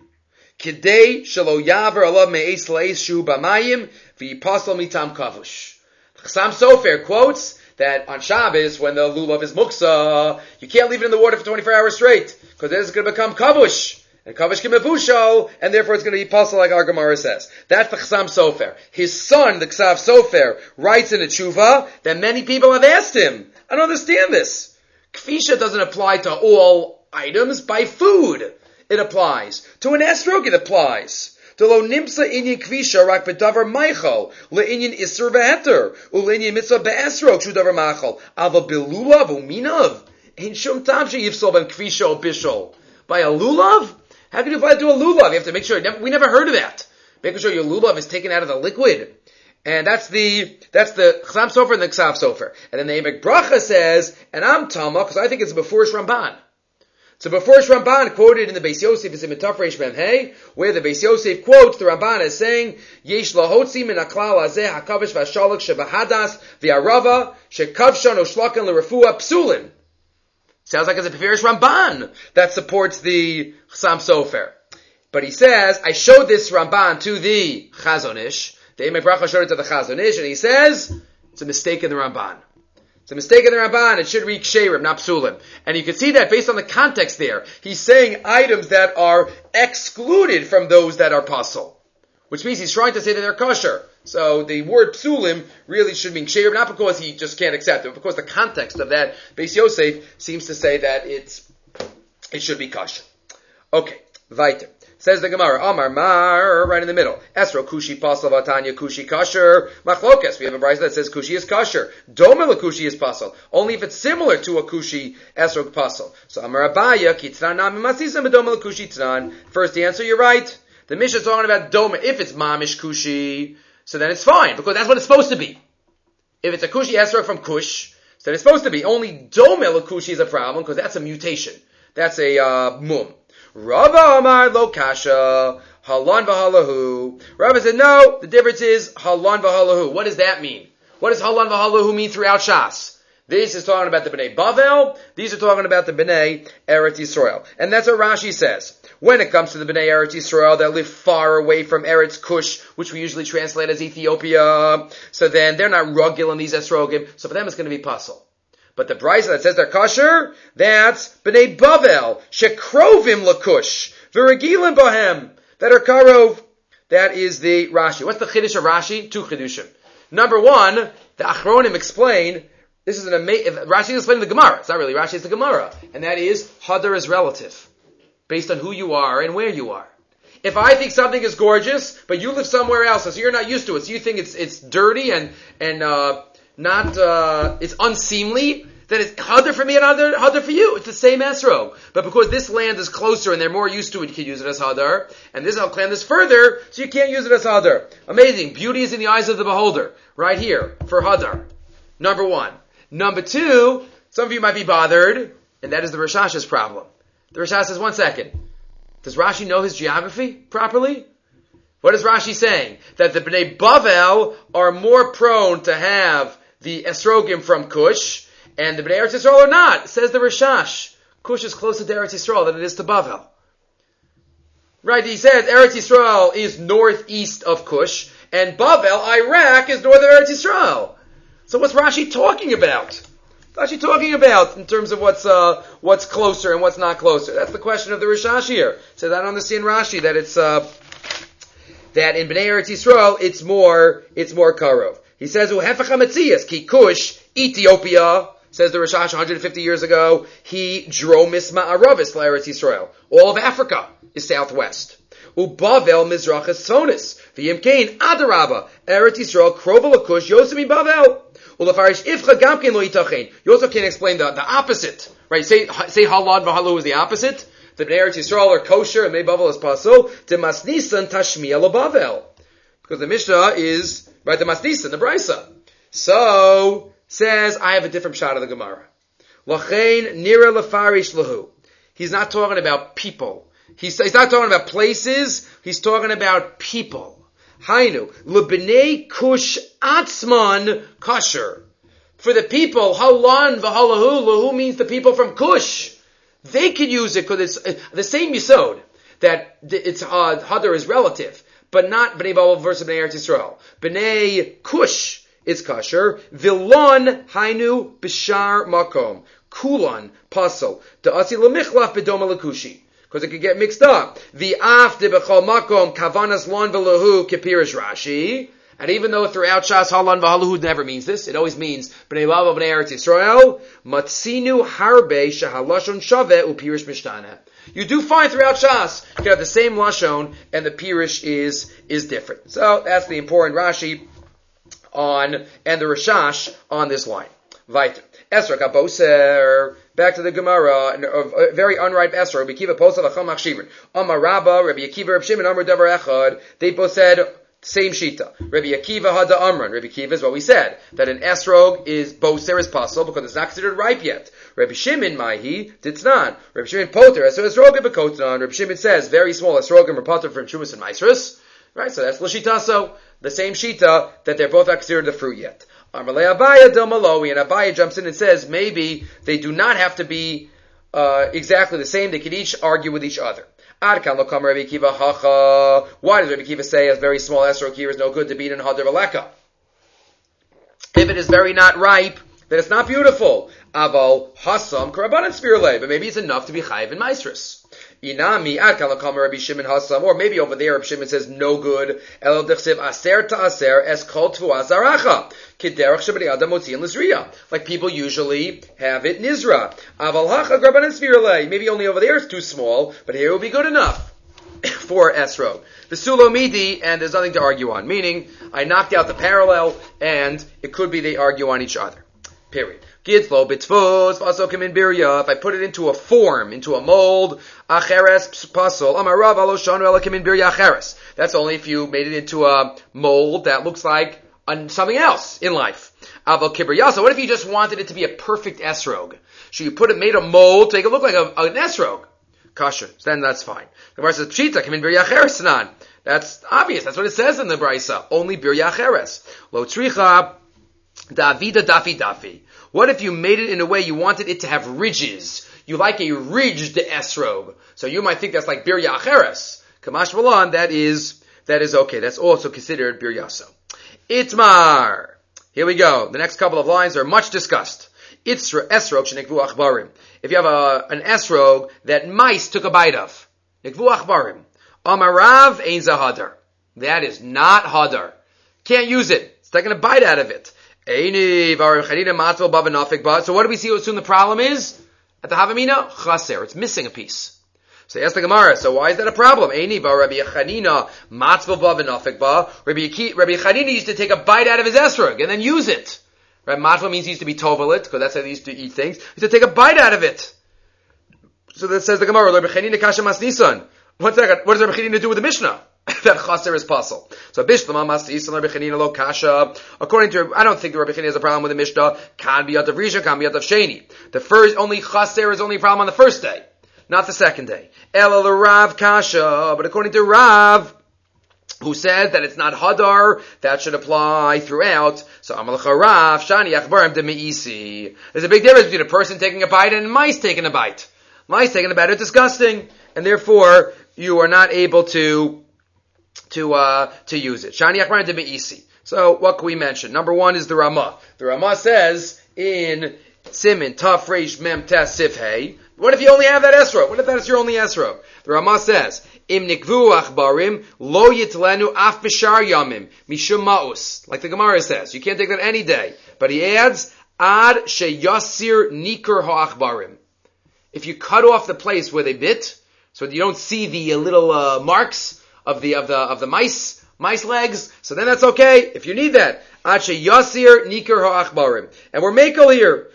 Kidei shelo yaver alav me'es la'es shu b'mayim v'yipasal mitam kavush. Chassam Sofer quotes that on Shabbos, when the lulav is muksa, you can't leave it in the water for 24 hours straight, because then it's going to become kavush. And kavush k'mevushal, and therefore it's going to be pasal, like our Gemara says. That's the Chassam Sofer. His son, the Ksav Sofer, writes in a tshuva that many people have asked him, I don't understand this. Kfisha doesn't apply to all items. By food, it applies. To an esrog, it applies. To lo nimsa inyan kvisha rak bedavar meichel leinyan isur veheter uleinyan mitzvah beesrog shu davar machal ava belulav uminav ein shum tam sheyifsol ben kvisha or bishol. By a lulav? How can you apply it to a lulav? You have to make sure. We never heard of that. Making sure your lulav is taken out of the liquid. And that's the Chassam Sofer and the Ksav Sofer. And then the Emek Bracha says, and I'm Tama, because I think it's a Befurish Ramban. So Befurish Ramban quoted in the Beis Yosef, is in Mitafresh Mem Hey, where the Beis Yosef quotes the Ramban as saying, Yesh lahotzi min haklal hazeh hakavish v'ashalak shebahadas v'arava shekavshan oshlakan l'refua psulin. Sounds like it's a Befurish Ramban that supports the Chassam Sofer. But he says, I showed this Ramban to the Chazon Ish. The Emek Bracha showed it to the Chazon Ish, and he says, it's a mistake in the Ramban. It's a mistake in the Ramban. It should read Ksherim, not Psulim. And you can see that based on the context there. He's saying items that are excluded from those that are pasul, which means he's trying to say that they're kosher. So the word Psulim really should mean Ksherim, not because he just can't accept it, but because the context of that Beis Yosef seems to say that it should be kosher. Okay, weiter. Says the Gemara, Amar Mar, right in the middle. Esro Kushi Pasal Vatanya Kushi Kasher Machlokes. We have a brayso that says Kushi is Kasher. Domel Kushi is Pasal. Only if it's similar to a Kushi Esro Pasal. So Amar Abaya Kitran Nami Masisa Domel Kushi Tran. First the answer, you're right. The Mishnah is talking about Doma. If it's Mamish Kushi, so then it's fine, because that's what it's supposed to be. If it's a Kushi Esro from Kush, so then it's supposed to be. Only Domel Kushi is a problem, because that's a mutation. That's a mum. Rava Amar Lo Kasha Halan V'Halahu. Rava said, no, the difference is Halan V'Halahu. What does that mean? What does Halan V'Halahu mean throughout Shas? This is talking about the Bnei Bavel. These are talking about the Bnei Eretz Yisrael. And that's what Rashi says. When it comes to the Bnei Eretz Yisrael that live far away from Eretz Kush, which we usually translate as Ethiopia, so then they're not rugil in these esrogim, so for them it's going to be pasul. But the brisa that says they're kosher, that's b'nei Bavel, shekrovim lakush, v'regilim bohem, that are karov. That is the Rashi. What's the chiddush of Rashi? Two chiddushim. Number one, the Achronim explain, this is an amazing, Rashi is explaining the Gemara. It's not really Rashi, it's the Gemara. And that is, hadar is relative, based on who you are and where you are. If I think something is gorgeous, but you live somewhere else, so you're not used to it, so you think it's dirty and it's unseemly, then it's hadar for me and hadar for you. It's the same esrog. But because this land is closer and they're more used to it, you can use it as hadar. And this land is further, so you can't use it as hadar. Amazing. Beauty is in the eyes of the beholder. Right here, for hadar. Number one. Number two, some of you might be bothered, and that is the Rashash's problem. The Rashash says, 1 second. Does Rashi know his geography properly? What is Rashi saying? That the Bnei Bavel are more prone to have the esrogim from Kush, and the Bnei Eretz Yisrael are not. Says the Rashash. Kush is closer to Eretz Yisrael than it is to Bavel. Right, he says Eretz Yisrael is northeast of Kush, and Bavel, Iraq, is north of Eretz Yisrael. So what's Rashi talking about? What's Rashi talking about in terms of what's closer and what's not closer? That's the question of the Rashash here. Says I don't understand Rashi that it's that in Bnei Eretz Yisrael it's more karov. He says uhefach hametzias ki Kush Ethiopia. Says the Rashash 150 years ago he dromis ma'aravis la'Eretz Yisrael. All of Africa is southwest. Ubavel mizrachas tonis v'yimkein adaraba Eretz Yisrael krova lakush yosemi bavel. Ulafarish ifcha gamkein lo yitachein. You also can't explain the opposite, right? Say halad v'halu is the opposite. The Bnei Eretz Yisrael are kosher and Mei Bavel is pasul. The masnisan tashmiya lebavel, because the Mishnah is right. The masnisan, the brisa. So says I have a different shot of the Gemara. Lachein nira lefarish lahu. He's not talking about people. He's not talking about places. He's talking about people. Hainu lebnei kush atzman kosher. For the people, halan v'halahu. Lahu means the people from Kush. They could use it because it's the same yisod that it's hadar is relative, but not bnei Bavel versus bnei Eretz Yisrael. Bnei Kush is kosher. Vilon hainu b'shar makom kulan pasol da'asi lemichlaf b'doma lekushi. Because it could get mixed up. The af de b'chol makom kavanas lon v'lahu kepirish Rashi. And even though throughout Shas halan v'halahu never means this, it always means b'nei Bavel b'nei Eretz Yisrael matzinu harbe shahalashon shaveh upirish mishtana. You do find throughout Shas you have the same lashon and the pirish is different. So that's the important Rashi on and the Rashash on this line. Weiter. Esra kaboser. Back to the Gemara, a very unripe Esra. Rabbi Akiva posel acham achshivin. Amar Rabba, Rabbi Akiva, Rabbi Shimon, Amar Davar Echad. They both said same shita. Rabbi Akiva had the Amran. Rabbi Akiva is what we said, that an esrog is boser is possible because it's not considered ripe yet. Rabbi Shimon Maihi Ditznan. Rabbi Shimon Poter so esrogim bekotanan. Rabbi Shimon says very small esrogim are poter from Shumas and Maisrus. Right, so that's l'shitaso, the same shita that they're both not considered the fruit yet. Amalei Abaya del Malawi, and Abaya jumps in and says maybe they do not have to be exactly the same. They could each argue with each other. Adkan lo kam Rabbi Akiva hacha. Why does Rabbi Akiva say a very small esrog here is no good to beat in hadar v'leka? If it is very not ripe, then it's not beautiful. Aval hasam karabanan spirle, but maybe it's enough to be chayiv in maestris. Inami adkan lo kam Rabbi Shimon hasam, or maybe over there Rabbi Shimon says no good. El dechsev aser ta aser es kol tvuah zaracha. Like people usually have it nizra. Maybe only over there it's too small, but here it will be good enough for esrog. The sulomidi, and there's nothing to argue on. Meaning, I knocked out the parallel, and it could be they argue on each other. Period. Gidlo bitzvos pasokim in birya. If I put it into a form, into a mold, acheres pasol amarav aloshanu elakim in birya acheres. That's only if you made it into a mold that looks like on something else in life. Aval kibriyasa. What if you just wanted it to be a perfect esrog? So you made a mold to make it look like an esrog. Kasher. So then that's fine. The Gemara says, Pshita, come in birya acheres tanan. That's obvious. That's what it says in the Brisa. Only birya acheres. Lo tricha davida dafi dafi. What if you made it in a way you wanted it to have ridges? You like a ridged esrog. So you might think that's like birya acheres. Kamash Malan, that is okay. That's also considered biryaso. Itmar. Here we go. The next couple of lines are much discussed. Itzra esrog shenekvu achbarim. If you have an esrog that mice took a bite of, nekvu achbarim. Amarav ein zahadar. That is not hadar. Can't use it. It's taking a bite out of it. So what do we see? What soon the problem is? At the Havamina, chaser. It's missing a piece. So he asked the Gemara, so why is that a problem? Rabbi Chanina used to take a bite out of his esrog and then use it. Right? Matva means he used to be tovelit, because that's how they used to eat things. He used to take a bite out of it. So that says the Gemara, Rabbi Chanina kasha masnisan. What does Rabbi Chanina do with the Mishnah? That chaser is possible. So Bishlama masnisan Rabbi Chanina lo kasha. According to, I don't think Rabbi Chanina has a problem with the Mishnah. Can be out of Risha, can be out of Sheni. The first, only chaser is only a problem on the first day, not the second day. Ela Rav kasha. But according to Rav, who says that it's not hadar, that should apply throughout. So Amalcha Rav, Shani Achbarim de Meisi. There's a big difference between a person taking a bite and mice taking a bite. Mice taking a bite are disgusting, and therefore you are not able to use it. Shani Achbarim de Meisi. So what can we mention? Number one is the Ramah. The Ramah says in Simin Taf Reish Mem Tes Sif Hey. What if you only have that esrog? What if that's your only esrog? The Ramah says, Im nikvu achbarim lo yitlenu af b'shar yamim mishum ma'us. Like the Gemara says, you can't take that any day. But he adds, ad sheyasir nikar ha'achbarim. If you cut off the place where they bit, so you don't see the little marks of the mice legs, so then that's okay. If you need that, ad sheyasir nikar ha'achbarim. And we're makel here.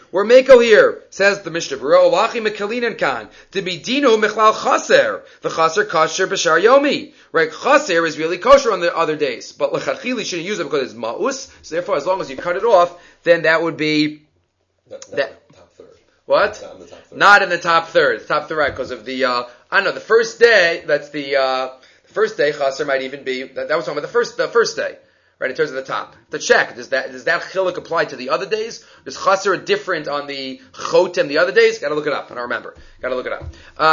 Says the Mishnah Berurah, Olachi mekalinan kan, to be dino mechlal chaser, the chaser kosher b'shar yomi. Right, chaser is really kosher on the other days, but lechatchili shouldn't use it because it's ma'us, so therefore as long as you cut it off, then that would be, Top third. What? Not in the top third. Not in the top third. Top third, right, because of the, the first day, that's the first day chaser might even be, that was talking about the first day. Right, in terms of the top. To check, does that chiluk apply to the other days? Is chaser different on the chotem the other days? Gotta look it up. I don't remember. Gotta look it up.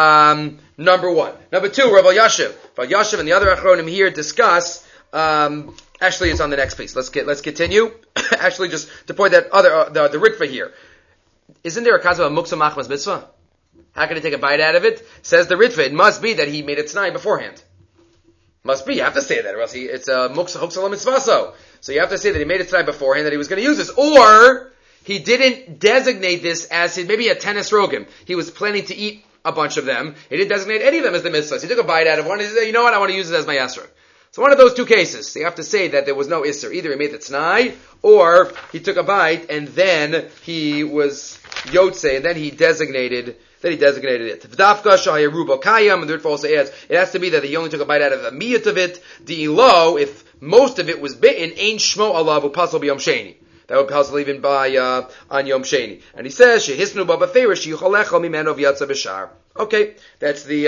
Number one. Number two, Rav Yashiv. Rav Yashiv and the other achronim here discuss, actually it's on the next piece. Let's continue. Actually, just to point that the Ritva here. Isn't there a case of a muksa machmas mitzvah? How can he take a bite out of it? Says the Ritva, it must be that he made it t'nai beforehand. Must be. You have to say that, or else it's a muksa choksalam mitzvaso. So you have to say that he made it tonight beforehand, that he was going to use this. Or, he didn't designate this as maybe a tennis rogim. He was planning to eat a bunch of them. He didn't designate any of them as the mitzvahs. He took a bite out of one, and he said, you know what, I want to use it as my esrog. So one of those two cases. So you have to say that there was no isser. Either he made the t'nai, or he took a bite, and then he was yotze, and then he designated it. V'dafka shahayaruba kayam, and the Ritva also adds, it has to be that he only took a bite out of the miyat of it. Di'ilo, if most of it was bitten, ain't shmo alav u'pasal b'yom sheni. That would puzzle even by on Yom Sheni. And he says, shehisnu baba feirish yuchalechal mimeno v'yatza b'shar. Okay, that's the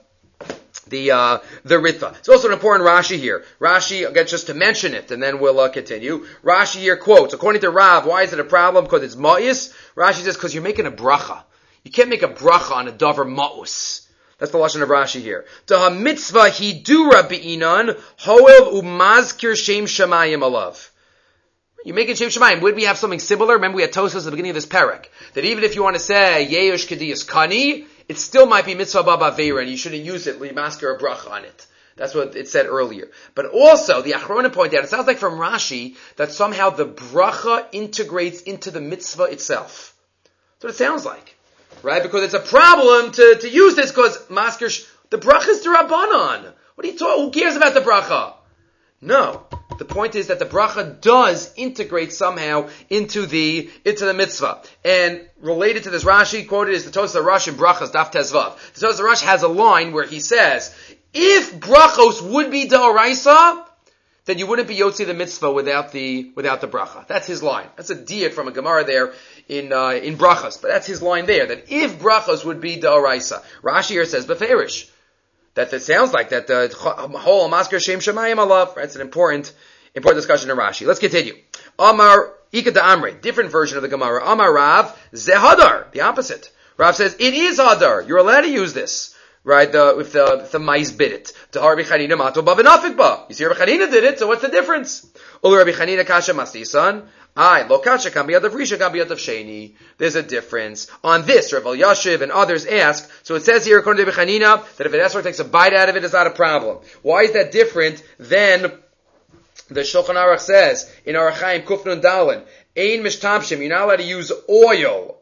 Ritva. It's also an important Rashi here. Rashi, again, just to mention it, and then we'll continue. Rashi here quotes, according to Rav, why is it a problem? Because it's ma'is. Rashi says, because you're making a bracha. You can't make a bracha on a davar ma'us. That's the lashon of Rashi here. Taha mitzvah hidura be'inan hoel umazkir shem shamayim alav. You make it shem shamayim. Would we have something similar? Remember we had Tosfos at the beginning of this parak. That even if you want to say yeyosh kediyas kani, it still might be mitzvah baba veira, and you shouldn't use it limasker a bracha on it. That's what it said earlier. But also, the Achrona pointed out, it sounds like from Rashi, that somehow the bracha integrates into the mitzvah itself. That's what it sounds like. Right? Because it's a problem to use this, because masker, the bracha is d'Rabbanan. What are you talking? Who cares about the bracha? No. The point is that the bracha does integrate somehow into the mitzvah. And related to this, Rashi quoted is the Tosfos Rashi in Brachas Daf Tezvav. The Tosfos Rashi has a line where he says, if brachos would be d'oraisa, then you wouldn't be yotzi the mitzvah without the bracha. That's his line. That's a diak from a Gemara there in brachas. But that's his line there, that if brachos would be d'oraisa. Rashi here says beferish. That sounds like that the whole masker shem shemayim alav. That's an important discussion in Rashi. Let's continue. Amar Ika da Amre, different version of the Gemara. Amar Rav zehadar, the opposite. Rav says it is hadar. You're allowed to use this. right? If the mice bit it. Rabbi Chanina mato ba v'nafik ba. You see, Rabbi Chanina did it, so what's the difference? Ulu Rabbi Chanina kasha mastisan. Lo kasha kan biyad of risha kan biyad of sheni. There's a difference. On this, Rav Yashiv and others ask, so it says here, according to Rabbi Chanina, that if an esrog takes a bite out of it, it's not a problem. Why is that different than the Shulchan Aruch says, in Orach Chaim Kufnun Dalin, Ein Mishtabshim, you're not allowed to use oil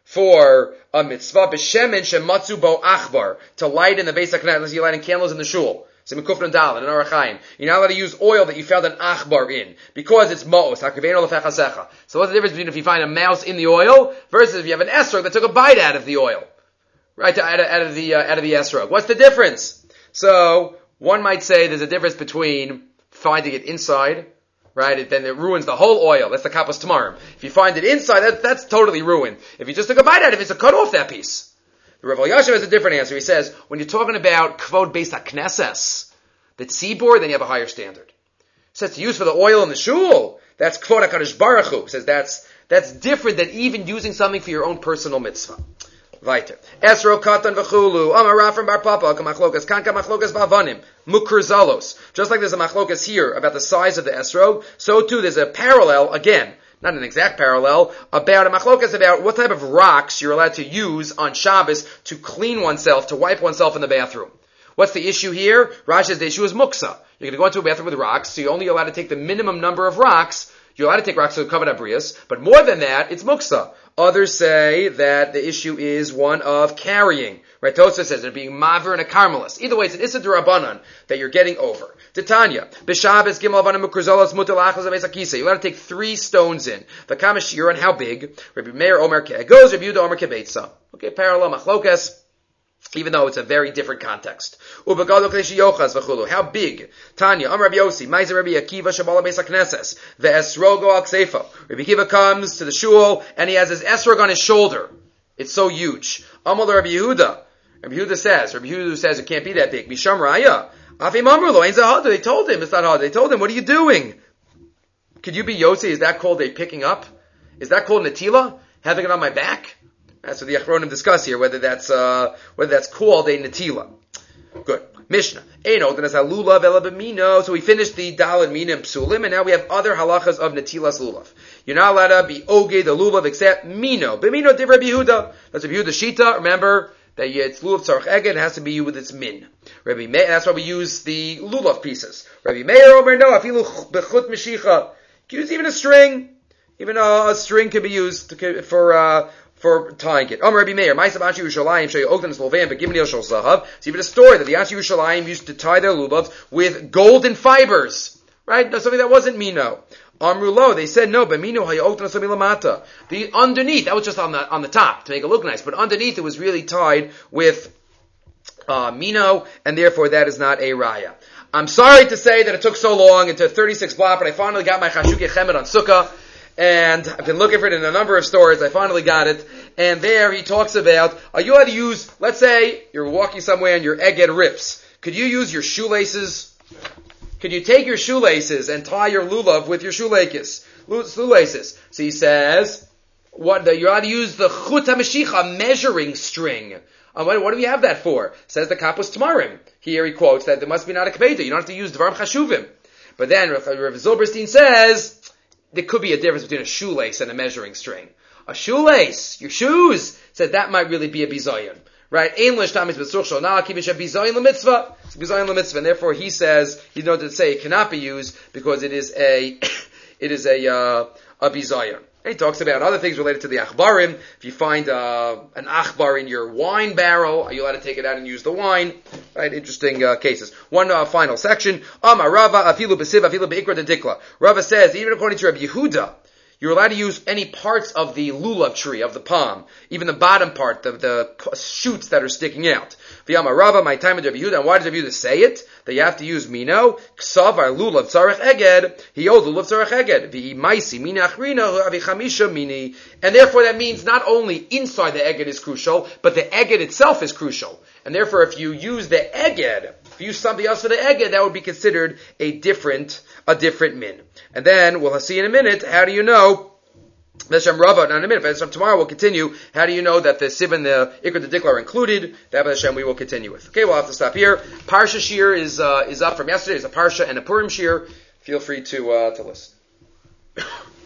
for a mitzvah, b'shemen shematzu bo achbar, to light in the Beis HaKnesset, unless you're lighting candles in the shul. So in Kufnun Dalin, in Orach Chaim, you're not allowed to use oil that you found an achbar in, because it's ma'os, ha'kaveinu lefechasecha. So what's the difference between if you find a mouse in the oil, versus if you have an esrog that took a bite out of the oil? Right, out of the esrog. What's the difference? So, one might say there's a difference between finding it inside, right? Then it ruins the whole oil. That's the kapas tamarim. If you find it inside, that's totally ruined. If you just took a bite out of it, it's a cut off that piece. The Rav Yashiv has a different answer. He says, when you're talking about kvod beis haknesses, the tzibor, then you have a higher standard. He says to use for the oil in the shul, that's kvod HaKadosh Baruch Hu. He says that's different than even using something for your own personal mitzvah. Weiter. Esro katan v'chulu. Amar from Bar Papa. Kamachlokas. Kanka machlokas ba'avanim. Mukr zalos. Just like there's a machlokas here about the size of the esrog, so too there's a parallel, again, not an exact parallel, about a machlokas about what type of rocks you're allowed to use on Shabbos to clean oneself, to wipe oneself in the bathroom. What's the issue here? Rashi says the issue is muksa. You're going to go into a bathroom with rocks, so you're only allowed to take the minimum number of rocks. You're allowed to take rocks to cover abrius, but more than that, it's muksa. Others say that the issue is one of carrying. Right? Tosfos says they're being maver and a carmelis. Either way, it's an issa d'Rabbanan that you're getting over. Titania, b'Shabbos gimel avanim mukrizolos mutal achos aves akisa. You're allowed to take 3 stones in. The kamashir, and how big? Rabbi Meir Omer ke'egos, Rabbi Yehuda Omer ke'beitza. Okay, parallel machlokas. Even though it's a very different context. How big? Tanya, Rabbi Yossi, Maizer Rabbi Akiva, Shabala Beis HaKnesses, ve'esrogo al ksefo. Rabbi Akiva comes to the shul, and he has his esrog on his shoulder. It's so huge. Amal Rabbi Yehuda. Rabbi Yehuda says it can't be that big. Misham Raya. Afim Amrulo, Ein Zahad. They told him it's not hard. They told him, what are you doing? Could you be Yossi? Is that called a picking up? Is that called Natila? Having it on my back? That's what the Achronim discuss here, whether that's called a Natila. Good. Mishnah. So we finished the Daled Mina and Psulim, and now we have other halachas of Natilas Lulav. You're not allowed to be Oge the Lulav except Mino. B'Mino div Rabbi Yehuda. That's Rabbi Yehuda Shita. Remember that it's Lulav Tzarech Eged, it has to be with its min. Rabbi Meir, that's why we use the Lulav pieces. Rabbi Meir Omer no, afilu b'chut mishicha. You can use even a string. Even a string can be used for tying it. Rabbi Meir, Ma'asav Anshi Yerushalayim Shei Ogden Slovan Begimni Shel Zahav. It's even a story that the Anshi Yerushalayim used to tie their lulavs with golden fibers, right? No, something that wasn't mino. Amrulo, they said no, but mino haya Ogden Lamata. The underneath, that was just on the top to make it look nice, but underneath it was really tied with mino, and therefore that is not a raya. I'm sorry to say that it took so long into 36 block, but I finally got my Chashukei Chemed on Sukkah. And I've been looking for it in a number of stores. I finally got it. And there he talks about, are you allowed to use, let's say you're walking somewhere and your eged rips. Could you use your shoelaces? Could you take your shoelaces and tie your lulav with your shoelaces? So he says, you're allowed to use the chut ha-meshicha, measuring string. What do we have that for? Says the kapos tamarim. Here he quotes that there must be not a kaveda. You don't have to use dvarim chashuvim. But then Rav Zilberstein says, there could be a difference between a shoelace and a measuring string. A shoelace, your shoes, said that might really be a bizayon. Right? It's bizayon l'mitzvah. And therefore he says, he's noted to say it cannot be used because it is a bizayon. And he talks about other things related to the achbarim. If you find an achbar in your wine barrel, are you allowed to take it out and use the wine? Right? Interesting cases. One final section. Amar Rava afilu b'siv afilu be'ikra dedikla. Rava says, even according to Rabbi Yehuda, you're allowed to use any parts of the lulav tree, of the palm, even the bottom part, the shoots that are sticking out. V'yamar Rava, my time with Rabbi Yehuda, and why does Rabbi Yehuda say it? That you have to use mino, ksavar lulav tzarech eged, he owes lulav tzarech eged, v'i maisi mini achrina, avi chamisha mini, and therefore that means not only inside the eged is crucial, but the eged itself is crucial. And therefore if you use the eged, if you use something else for the eged, that would be considered a different min. And then, we'll see in a minute, how do you know Hashem Rava. Now in a minute, Hashem, tomorrow we'll continue. How do you know that the Sib and the Ikr the Dikla are included? That Hashem we will continue with. Okay, we'll have to stop here. Parsha Shir is up from yesterday. It's a Parsha and a Purim Shir. Feel free to listen.